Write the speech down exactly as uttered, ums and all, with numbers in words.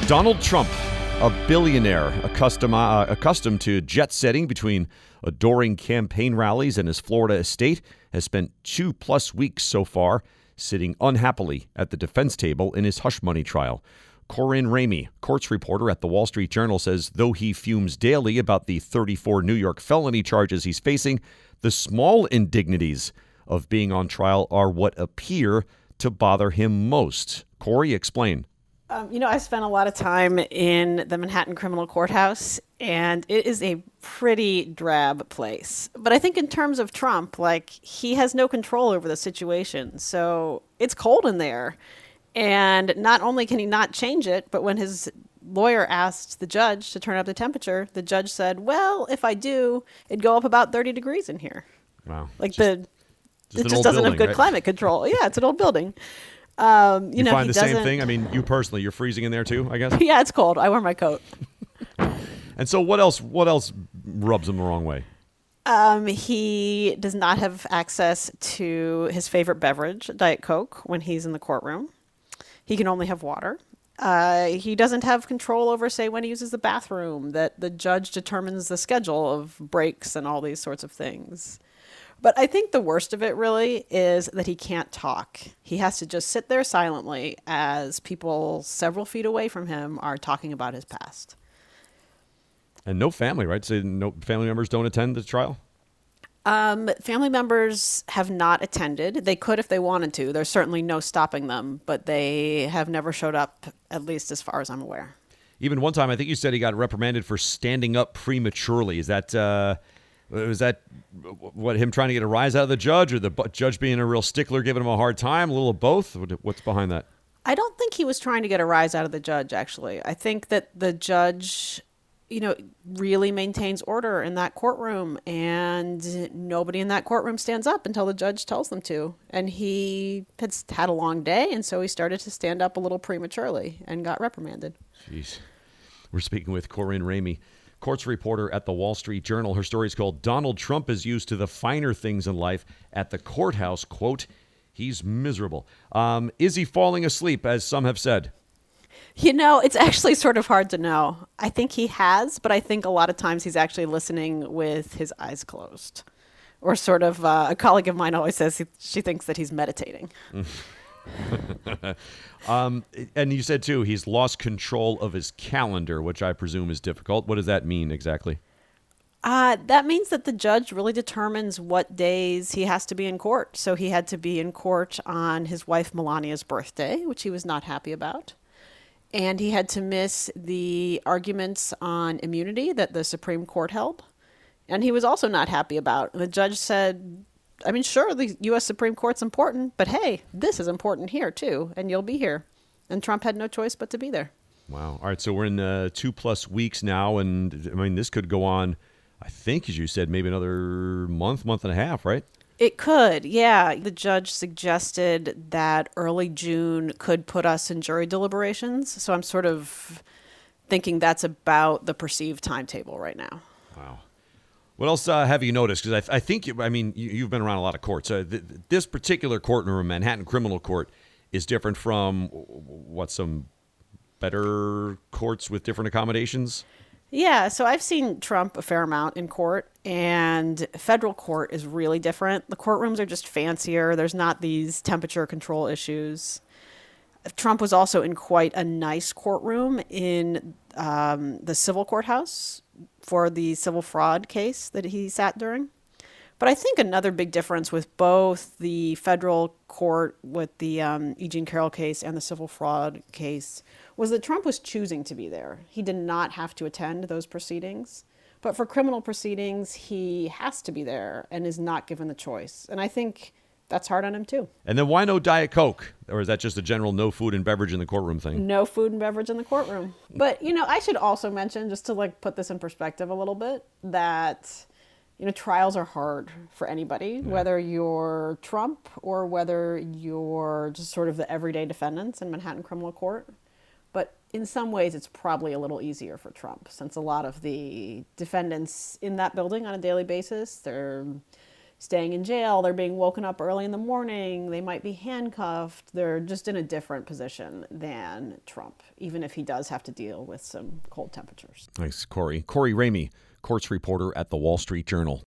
Donald Trump, a billionaire accustomed, uh, accustomed to jet setting between adoring campaign rallies and his Florida estate, has spent two plus weeks so far sitting unhappily at the defense table in his hush money trial. Corinne Ramey, courts reporter at the Wall Street Journal, says though he fumes daily about the thirty-four New York felony charges he's facing, the small indignities of being on trial are what appear to bother him most. Corey, explain. Um, you know, I spent a lot of time in the Manhattan Criminal Courthouse, and it is a pretty drab place. But I think in terms of Trump, like, he has no control over the situation. So it's cold in there. And not only can he not change it, but when his lawyer asked the judge to turn up the temperature, the judge said, well, if I do, it'd go up about thirty degrees in here. Wow. Like, just, the just it just doesn't building, have good right? climate control. Yeah, it's an old building. Um, you, you know, find he the same doesn't- thing? I mean, you personally, you're freezing in there too, I guess? Yeah, it's cold. I wear my coat. And so what else What else rubs him the wrong way? Um, he does not have access to his favorite beverage, Diet Coke, when he's in the courtroom. He can only have water. Uh, he doesn't have control over, say, when he uses the bathroom, that the judge determines the schedule of breaks and all these sorts of things. But I think the worst of it really is that he can't talk. He has to just sit there silently as people several feet away from him are talking about his past. And no family, right? So no family members don't attend the trial? Um, family members have not attended. They could if they wanted to. There's certainly no stopping them, but they have never showed up, at least as far as I'm aware. Even one time, I think you said he got reprimanded for standing up prematurely. Is that uh, was that what, him trying to get a rise out of the judge, or the bu- judge being a real stickler, giving him a hard time? A little of both? What- What's behind that? I don't think he was trying to get a rise out of the judge, actually. I think that the judge, you know, really maintains order in that courtroom, and nobody in that courtroom stands up until the judge tells them to. And he had had a long day, and so he started to stand up a little prematurely and got reprimanded. Jeez. We're speaking with Corinne Ramey, courts reporter at the Wall Street Journal. Her story is called Donald Trump is Used to the Finer Things in Life at the Courthouse. Quote, he's miserable. Um, is he falling asleep, as some have said? You know, it's actually sort of hard to know. I think he has, but I think a lot of times he's actually listening with his eyes closed. Or sort of, uh, a colleague of mine always says he, she thinks that he's meditating. um, and you said, too, he's lost control of his calendar, which I presume is difficult. What does that mean exactly? Uh, that means that the judge really determines what days he has to be in court. So he had to be in court on his wife Melania's birthday, which he was not happy about. And he had to miss the arguments on immunity that the Supreme Court held. And he was also not happy about. And the judge said, I mean, sure, the U S Supreme Court's important, but hey, this is important here too, and you'll be here. And Trump had no choice but to be there. Wow. All right, so we're in uh, two plus weeks now, and I mean, this could go on, I think, as you said, maybe another month, month and a half, right? It could, yeah. The judge suggested that early June could put us in jury deliberations. So I'm sort of thinking that's about the perceived timetable right now. Wow. What else uh, have you noticed? Because I, th- I think, you, I mean, you, you've been around a lot of courts. Uh, th- this particular courtroom, Manhattan Criminal Court, is different from, what, some better courts with different accommodations? Yeah, so I've seen Trump a fair amount in court, and federal court is really different. The courtrooms are just fancier. There's not these temperature control issues. Trump was also in quite a nice courtroom in um, the civil courthouse for the civil fraud case that he sat during. But I think another big difference with both the federal court with the um, E. Jean Carroll case and the civil fraud case was that Trump was choosing to be there. He did not have to attend those proceedings. But for criminal proceedings, he has to be there and is not given the choice. And I think that's hard on him, too. And then why no Diet Coke? Or is that just a general no food and beverage in the courtroom thing? No food and beverage in the courtroom. But, you know, I should also mention, just to like put this in perspective a little bit, that, you know, trials are hard for anybody, yeah. Whether you're Trump or whether you're just sort of the everyday defendants in Manhattan Criminal Court. But in some ways, it's probably a little easier for Trump, since a lot of the defendants in that building on a daily basis, they're staying in jail. They're being woken up early in the morning. They might be handcuffed. They're just in a different position than Trump, even if he does have to deal with some cold temperatures. Thanks, Corey. Corey Ramey, courts reporter at the Wall Street Journal.